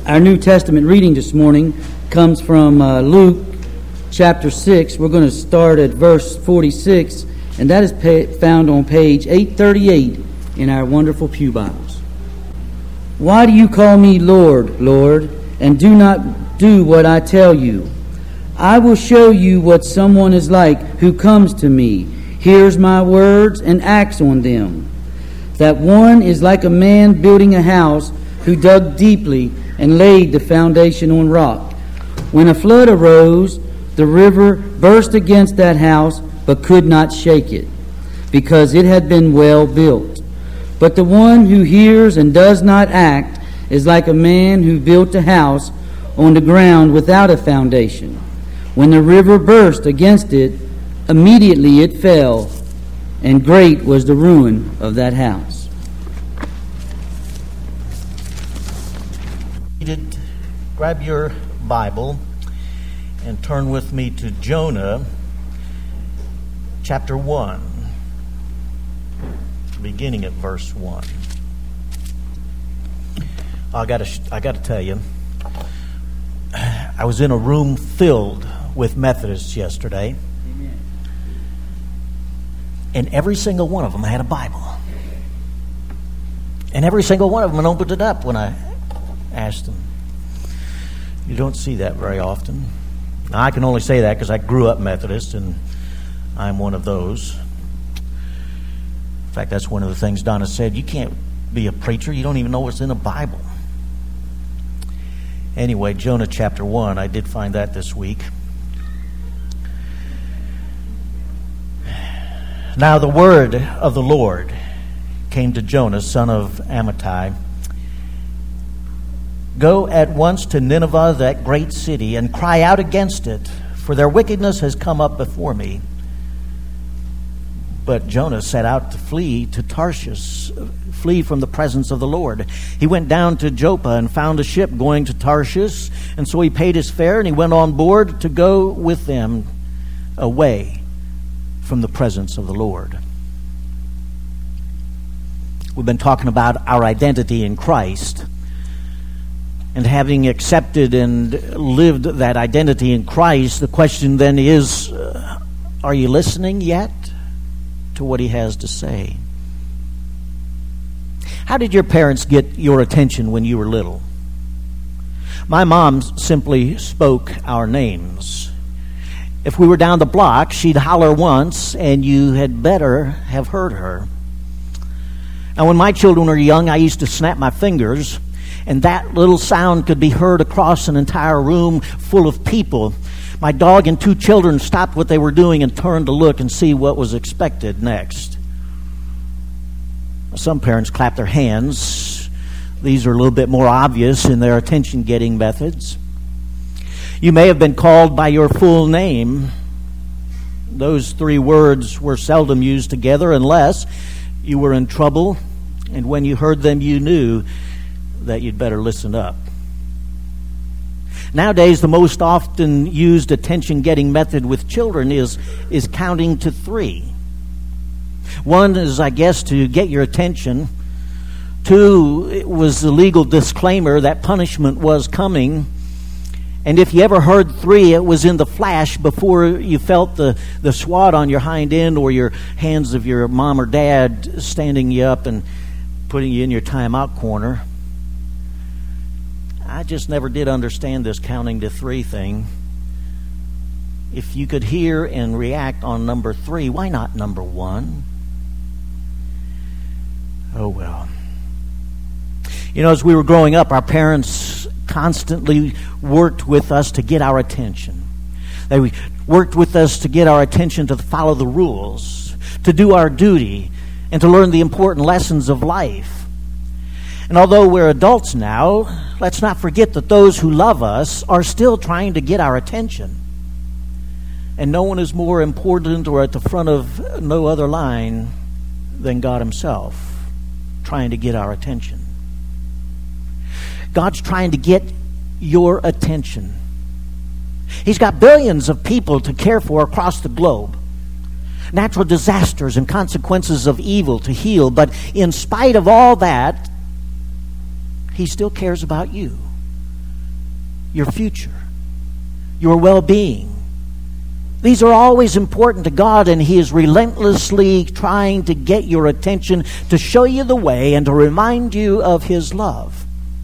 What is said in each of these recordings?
Our New Testament reading this morning comes from Luke chapter 6. We're going to start at verse 46, and that is found on page 838 in our wonderful pew Bibles. Why do you call me Lord, Lord, and do not do what I tell you? I will show you what someone is like who comes to me, hears my words, and acts on them. That one is like a man building a house who dug deeply and laid the foundation on rock. When a flood arose, the river burst against that house, but could not shake it, because it had been well built. But the one who hears and does not act is like a man who built a house on the ground without a foundation. When the river burst against it, immediately it fell, and great was the ruin of that house. Grab your Bible and turn with me to Jonah chapter 1, beginning at verse 1. I got to tell you, I was in a room filled with Methodists yesterday, and every single one of them had a Bible. And every single one of them opened it up when I asked them. You don't see that very often. Now, I can only say that because I grew up Methodist, and I'm one of those. In fact, that's one of the things Donna said. You can't be a preacher. You don't even know what's in the Bible. Anyway, Jonah chapter 1, I did find that this week. Now the word of the Lord came to Jonah, son of Amittai. Go at once to Nineveh, that great city, and cry out against it, for their wickedness has come up before me. But Jonah set out to flee to Tarshish, flee from the presence of the Lord. He went down to Joppa and found a ship going to Tarshish, and so he paid his fare and he went on board to go with them away from the presence of the Lord. We've been talking about our identity in Christ. And having accepted and lived that identity in Christ, the question then is, are you listening yet to what he has to say? How did your parents get your attention when you were little? My mom simply spoke our names. If we were down the block, she'd holler once, and you had better have heard her. Now, when my children were young, I used to snap my fingers, and that little sound could be heard across an entire room full of people. My dog and two children stopped what they were doing and turned to look and see what was expected next. Some parents clap their hands. These are a little bit more obvious in their attention-getting methods. You may have been called by your full name. Those three words were seldom used together unless you were in trouble, and when you heard them, you knew that you'd better listen up. Nowadays, the most often used attention-getting method with children is counting to three. One is, I guess, to get your attention. Two, it was the legal disclaimer that punishment was coming. And if you ever heard three, it was in the flash before you felt the swat on your hind end or your hands of your mom or dad standing you up and putting you in your timeout corner. I just never did understand this counting to three thing. If you could hear and react on number three, why not number one? Oh, well. You know, as we were growing up, our parents constantly worked with us to get our attention. They worked with us to get our attention to follow the rules, to do our duty, and to learn the important lessons of life. And although we're adults now, let's not forget that those who love us are still trying to get our attention. And no one is more important or at the front of no other line than God himself, trying to get our attention. God's trying to get your attention. He's got billions of people to care for across the globe. Natural disasters and consequences of evil to heal. But in spite of all that, he still cares about you. your future, your well-being. These are always important to God, and He is relentlessly trying to get your attention, to show you the way and to remind you of His love.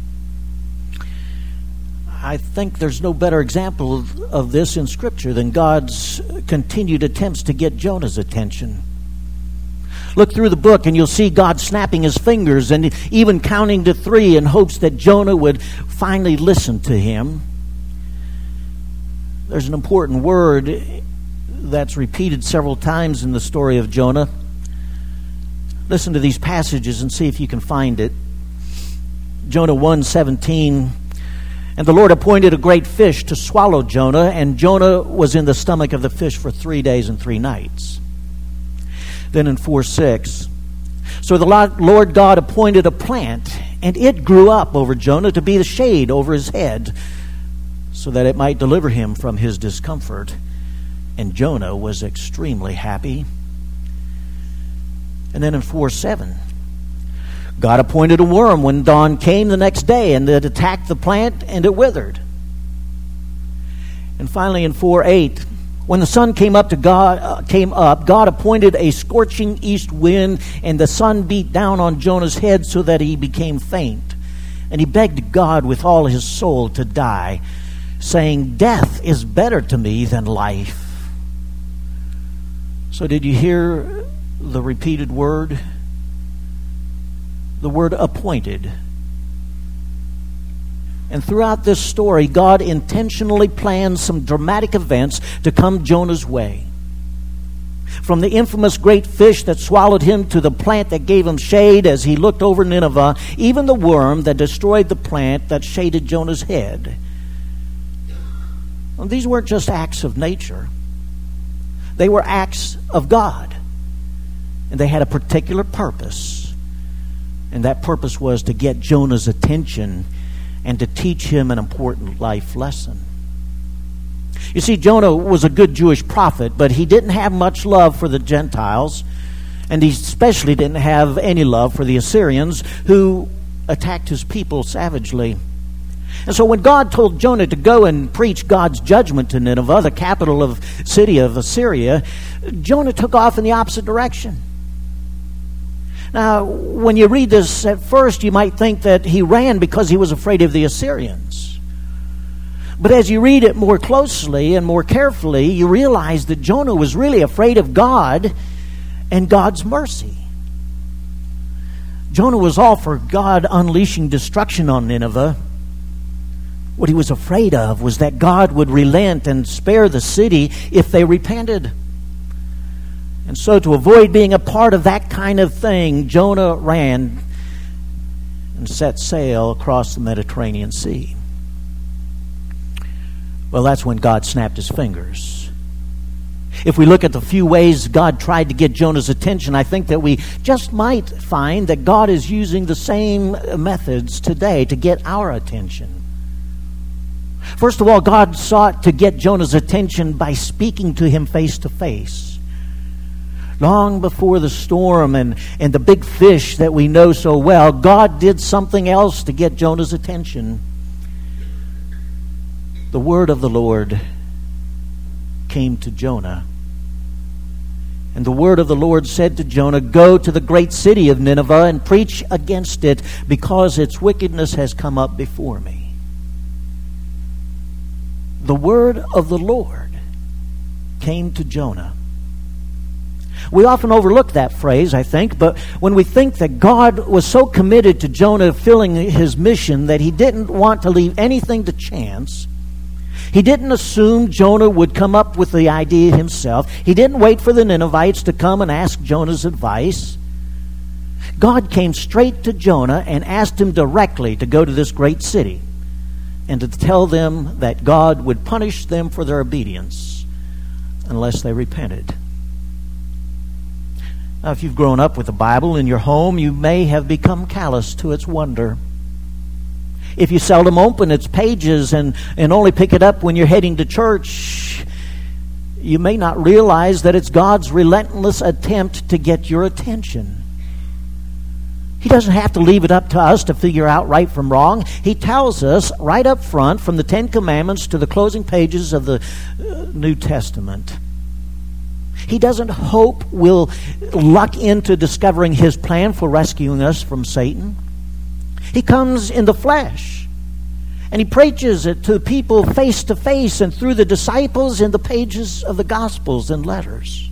I think there's no better example of this in Scripture than God's continued attempts to get Jonah's attention. Look through the book and you'll see God snapping His fingers and even counting to 3 in hopes that Jonah would finally listen to Him. There's an important word that's repeated several times in the story of Jonah. Listen to these passages and see if you can find it. Jonah 1:17, and the Lord appointed a great fish to swallow Jonah, and Jonah was in the stomach of the fish for 3 days and 3 nights. Then in 4:6, so the Lord God appointed a plant, and it grew up over Jonah to be the shade over his head, so that it might deliver him from his discomfort. And Jonah was extremely happy. And then in 4:7, God appointed a worm when dawn came the next day, and it attacked the plant, and it withered. And finally in 4:8, when the sun came up, God appointed a scorching east wind, and the sun beat down on Jonah's head so that he became faint. And he begged God with all his soul to die, saying, "Death is better to me than life." So did you hear the repeated word? The word appointed. And throughout this story, God intentionally planned some dramatic events to come Jonah's way. From the infamous great fish that swallowed him to the plant that gave him shade as he looked over Nineveh, even the worm that destroyed the plant that shaded Jonah's head. Well, these weren't just acts of nature. They were acts of God. And they had a particular purpose. And that purpose was to get Jonah's attention and to teach him an important life lesson. You see, Jonah was a good Jewish prophet, but he didn't have much love for the Gentiles, and he especially didn't have any love for the Assyrians, who attacked his people savagely. And so when God told Jonah to go and preach God's judgment to Nineveh, the city of Assyria, Jonah took off in the opposite direction. Now, when you read this at first, you might think that he ran because he was afraid of the Assyrians. But as you read it more closely and more carefully, you realize that Jonah was really afraid of God and God's mercy. Jonah was all for God unleashing destruction on Nineveh. What he was afraid of was that God would relent and spare the city if they repented. And so to avoid being a part of that kind of thing, Jonah ran and set sail across the Mediterranean Sea. Well, that's when God snapped his fingers. If we look at the few ways God tried to get Jonah's attention, I think that we just might find that God is using the same methods today to get our attention. First of all, God sought to get Jonah's attention by speaking to him face to face. Long before the storm and the big fish that we know so well, God did something else to get Jonah's attention. The word of the Lord came to Jonah. And the word of the Lord said to Jonah, "Go to the great city of Nineveh and preach against it, because its wickedness has come up before me." The word of the Lord came to Jonah. We often overlook that phrase, I think, but when we think that God was so committed to Jonah fulfilling his mission that he didn't want to leave anything to chance, he didn't assume Jonah would come up with the idea himself. He didn't wait for the Ninevites to come and ask Jonah's advice. God came straight to Jonah and asked him directly to go to this great city and to tell them that God would punish them for their obedience unless they repented. Now, if you've grown up with the Bible in your home, you may have become callous to its wonder. If you seldom open its pages and only pick it up when you're heading to church, you may not realize that it's God's relentless attempt to get your attention. He doesn't have to leave it up to us to figure out right from wrong. He tells us right up front, from the Ten Commandments to the closing pages of the New Testament. He doesn't hope we'll luck into discovering his plan for rescuing us from Satan. He comes in the flesh, and he preaches it to people face to face and through the disciples in the pages of the Gospels and letters.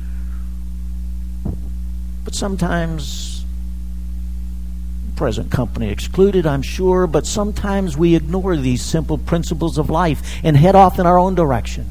But sometimes, present company excluded, I'm sure, but sometimes we ignore these simple principles of life and head off in our own direction.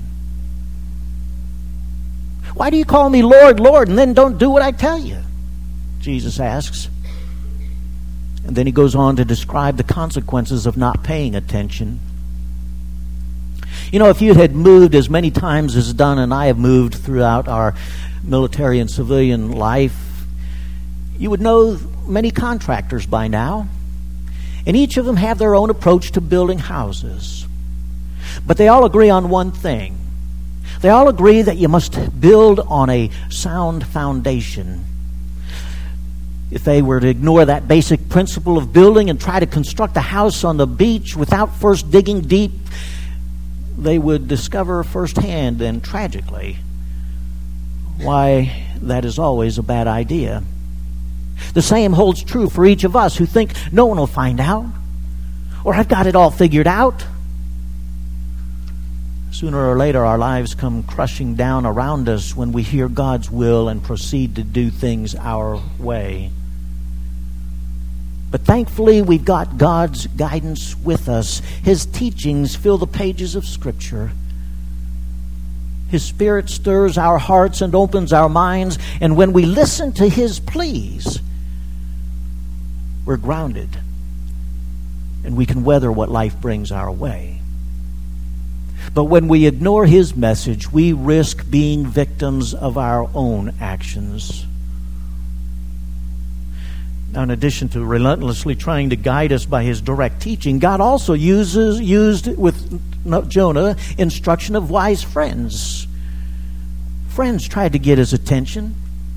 Why do you call me Lord, Lord, and then don't do what I tell you? Jesus asks. And then he goes on to describe the consequences of not paying attention. You know, if you had moved as many times as Don and I have moved throughout our military and civilian life, you would know many contractors by now. And each of them have their own approach to building houses. But they all agree on one thing. They all agree that you must build on a sound foundation. If they were to ignore that basic principle of building and try to construct a house on the beach without first digging deep, they would discover firsthand and tragically why that is always a bad idea. The same holds true for each of us who think no one will find out, or I've got it all figured out. Sooner or later, our lives come crushing down around us when we hear God's will and proceed to do things our way. But thankfully, we've got God's guidance with us. His teachings fill the pages of Scripture. His Spirit stirs our hearts and opens our minds, and when we listen to His pleas, we're grounded, and we can weather what life brings our way. But when we ignore His message, we risk being victims of our own actions. Now, in addition to relentlessly trying to guide us by His direct teaching, God also used with Jonah instruction of wise friends. Friends tried to get his attention.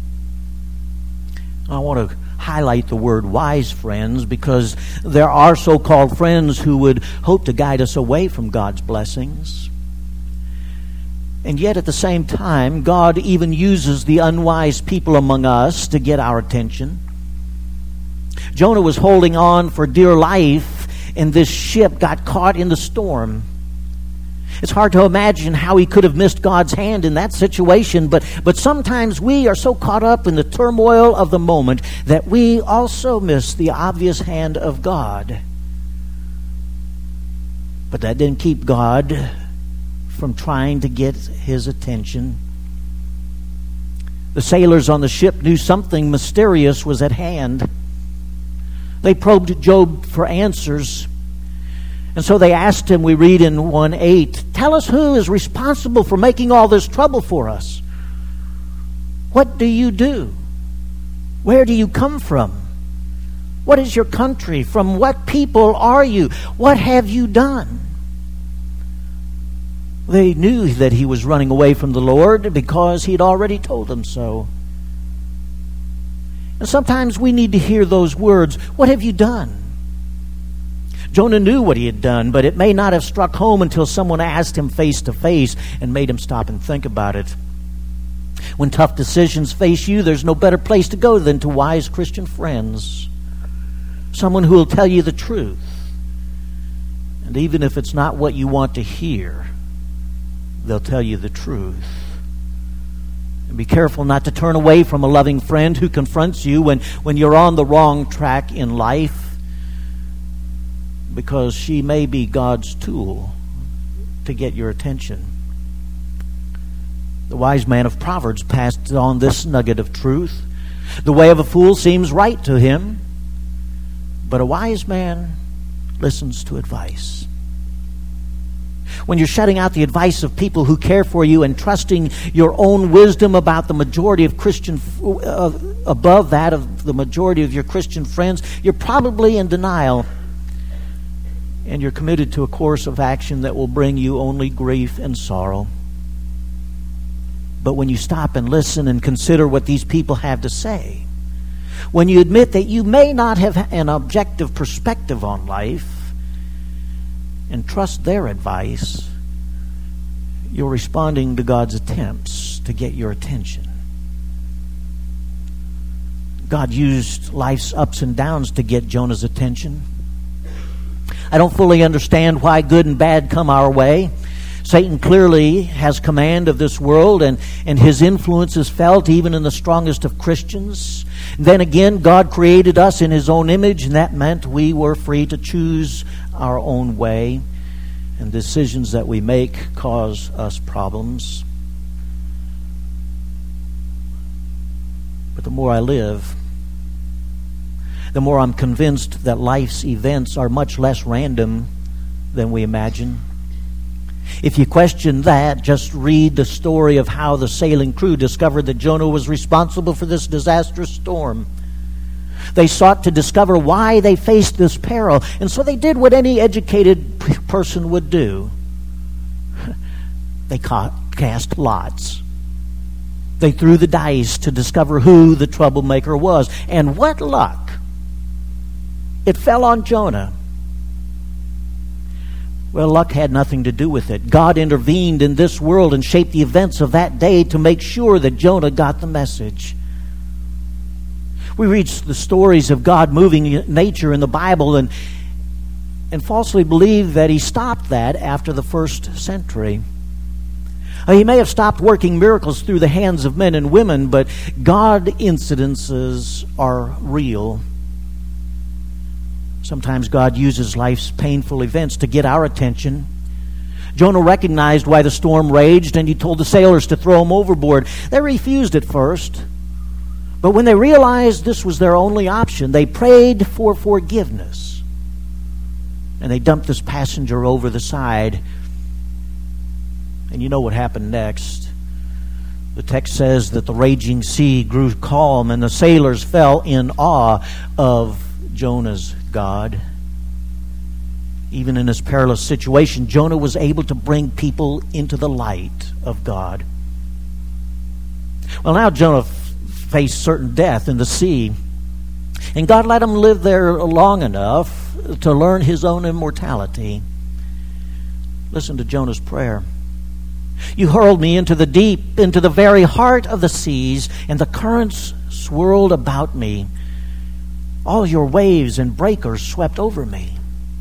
I want to highlight the word wise friends because there are so-called friends who would hope to guide us away from God's blessings. And yet at the same time, God even uses the unwise people among us to get our attention. Jonah was holding on for dear life, and this ship got caught in the storm. It's hard to imagine how he could have missed God's hand in that situation, but sometimes we are so caught up in the turmoil of the moment that we also miss the obvious hand of God. But that didn't keep God from trying to get his attention. The sailors on the ship knew something mysterious was at hand. They probed Job for answers. And so they asked him, we read in 1:8, tell us who is responsible for making all this trouble for us. What do you do? Where do you come from? What is your country? From what people are you? What have you done? They knew that he was running away from the Lord because he'd already told them so. And sometimes we need to hear those words, what have you done? Jonah knew what he had done, but it may not have struck home until someone asked him face to face and made him stop and think about it. When tough decisions face you, there's no better place to go than to wise Christian friends. Someone who will tell you the truth. And even if it's not what you want to hear, they'll tell you the truth. And be careful not to turn away from a loving friend who confronts you when you're on the wrong track in life, because she may be God's tool to get your attention. The wise man of Proverbs passed on this nugget of truth. The way of a fool seems right to him, but a wise man listens to advice. When you're shutting out the advice of people who care for you and trusting your own wisdom about the majority of Christian above that of the majority of your Christian friends, you're probably in denial. And you're committed to a course of action that will bring you only grief and sorrow. But when you stop and listen and consider what these people have to say, when you admit that you may not have an objective perspective on life and trust their advice, you're responding to God's attempts to get your attention. God used life's ups and downs to get Jonah's attention. I don't fully understand why good and bad come our way. Satan clearly has command of this world, and his influence is felt even in the strongest of Christians. Then again, God created us in His own image, and that meant we were free to choose our own way. And decisions that we make cause us problems. But the more I live, the more I'm convinced that life's events are much less random than we imagine. If you question that, just read the story of how the sailing crew discovered that Jonah was responsible for this disastrous storm. They sought to discover why they faced this peril, and so they did what any educated person would do. They cast lots. They threw the dice to discover who the troublemaker was. And what luck! It fell on Jonah. Well, luck had nothing to do with it. God intervened in this world and shaped the events of that day to make sure that Jonah got the message. We read the stories of God moving nature in the Bible and falsely believe that He stopped that after the first century. He may have stopped working miracles through the hands of men and women, but God incidences are real. Sometimes God uses life's painful events to get our attention. Jonah recognized why the storm raged, and he told the sailors to throw him overboard. They refused at first, but when they realized this was their only option, they prayed for forgiveness, and they dumped this passenger over the side. And you know what happened next. The text says that the raging sea grew calm, and the sailors fell in awe of Jonah's God. Even in this perilous situation, Jonah was able to bring people into the light of God. Well, now Jonah faced certain death in the sea, and God let him live there long enough to learn his own immortality. Listen to Jonah's prayer. You hurled me into the deep, into the very heart of the seas, and the currents swirled about me. All your waves and breakers swept over me.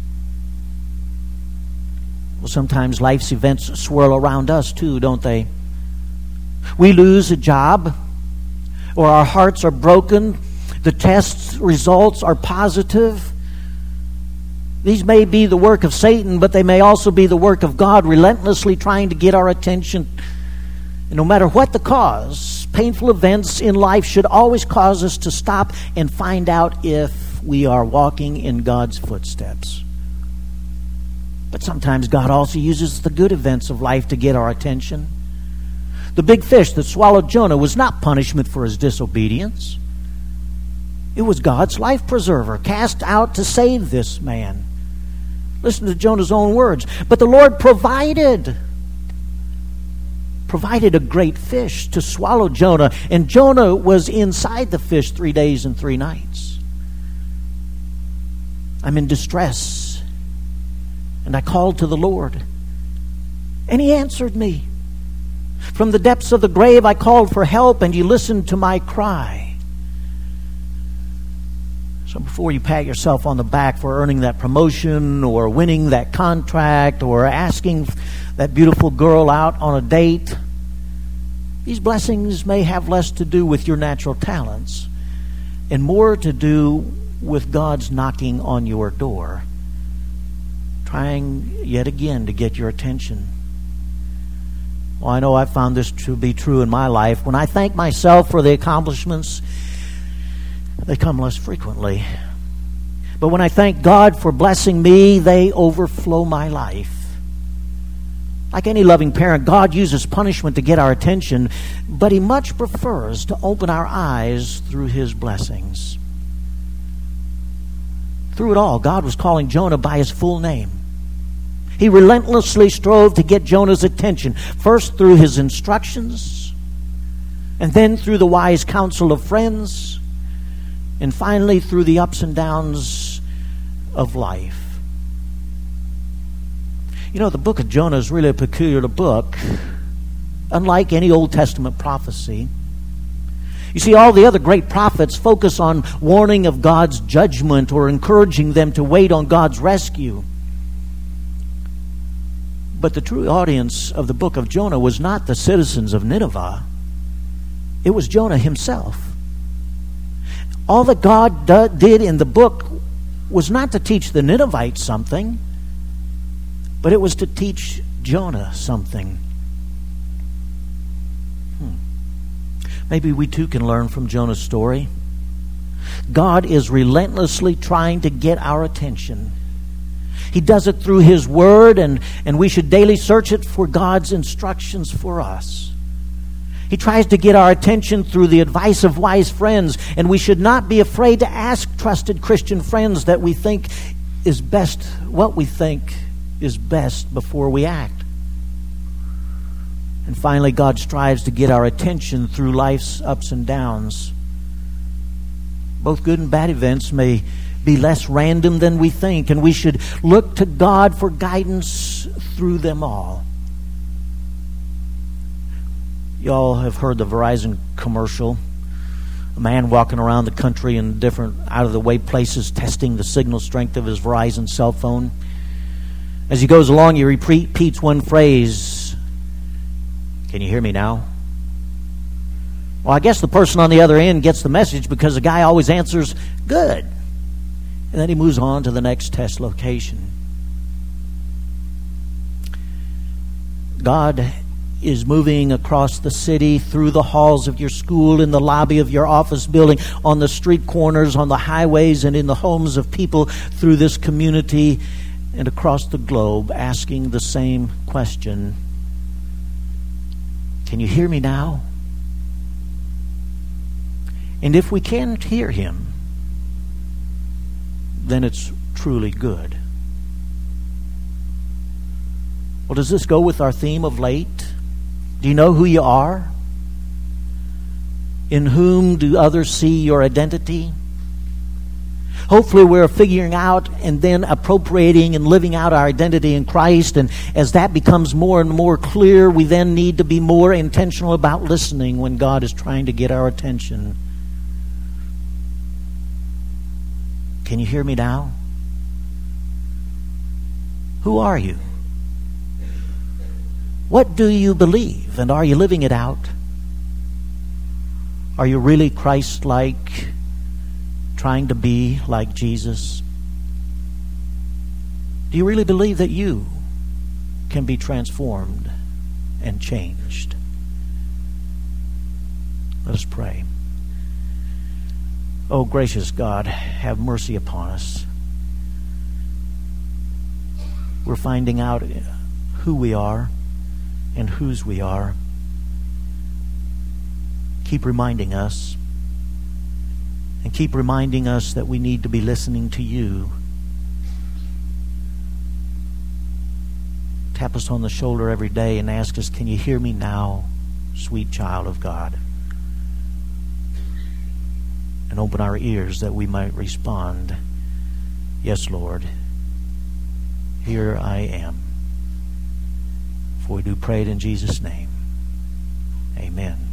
Well, sometimes life's events swirl around us too, don't they? We lose a job, or our hearts are broken. The test results are positive. These may be the work of Satan, but they may also be the work of God relentlessly trying to get our attention. And no matter what the cause, painful events in life should always cause us to stop and find out if we are walking in God's footsteps. But sometimes God also uses the good events of life to get our attention. The big fish that swallowed Jonah was not punishment for his disobedience. It was God's life preserver, cast out to save this man. Listen to Jonah's own words. But the Lord provided a great fish to swallow Jonah, and Jonah was inside the fish 3 days and 3 nights. I'm in distress, and I called to the Lord, and He answered me. From the depths of the grave I called for help, and You listened to my cry. So before you pat yourself on the back for earning that promotion or winning that contract or asking that beautiful girl out on a date, these blessings may have less to do with your natural talents and more to do with God's knocking on your door, trying yet again to get your attention. Well, I know I've found this to be true in my life. When I thank myself for the accomplishments, they come less frequently. But when I thank God for blessing me, they overflow my life. Like any loving parent, God uses punishment to get our attention, but He much prefers to open our eyes through His blessings. Through it all, God was calling Jonah by his full name. He relentlessly strove to get Jonah's attention, first through his instructions, and then through the wise counsel of friends, and finally through the ups and downs of life. You know, the book of Jonah is really a peculiar book, unlike any Old Testament prophecy. You see, all the other great prophets focus on warning of God's judgment or encouraging them to wait on God's rescue. But the true audience of the book of Jonah was not the citizens of Nineveh. It was Jonah himself. All that God did in the book was not to teach the Ninevites something, but it was to teach Jonah something. Maybe we too can learn from Jonah's story. God is relentlessly trying to get our attention. He does it through His Word, and we should daily search it for God's instructions for us. He tries to get our attention through the advice of wise friends, and we should not be afraid to ask trusted Christian friends that we think is best, what we think is best before we act. And finally, God strives to get our attention through life's ups and downs. Both good and bad events may be less random than we think, and we should look to God for guidance through them all. Y'all have heard the Verizon commercial. A man walking around the country in different out-of-the-way places testing the signal strength of his Verizon cell phone. As he goes along, he repeats one phrase, "Can you hear me now?" Well, I guess the person on the other end gets the message because the guy always answers, "Good." And then he moves on to the next test location. God is moving across the city, through the halls of your school, in the lobby of your office building, on the street corners, on the highways, and in the homes of people through this community and across the globe, asking the same question. Can you hear me now? And if we can't hear Him, then it's truly good. Well, does this go with our theme of late? Do you know who you are? In whom do others see your identity? Hopefully we're figuring out and then appropriating and living out our identity in Christ. And as that becomes more and more clear, we then need to be more intentional about listening when God is trying to get our attention. Can you hear me now? Who are you? What do you believe? And are you living it out? Are you really Christ-like, trying to be like Jesus? Do you really believe that you can be transformed and changed? Let us pray. Oh, gracious God, have mercy upon us. We're finding out who we are and whose we are. Keep reminding us, and keep reminding us that we need to be listening to you. Tap us on the shoulder every day and ask us, can you hear me now, sweet child of God? And open our ears that we might respond, yes, Lord, here I am. For we do pray it in Jesus' name. Amen.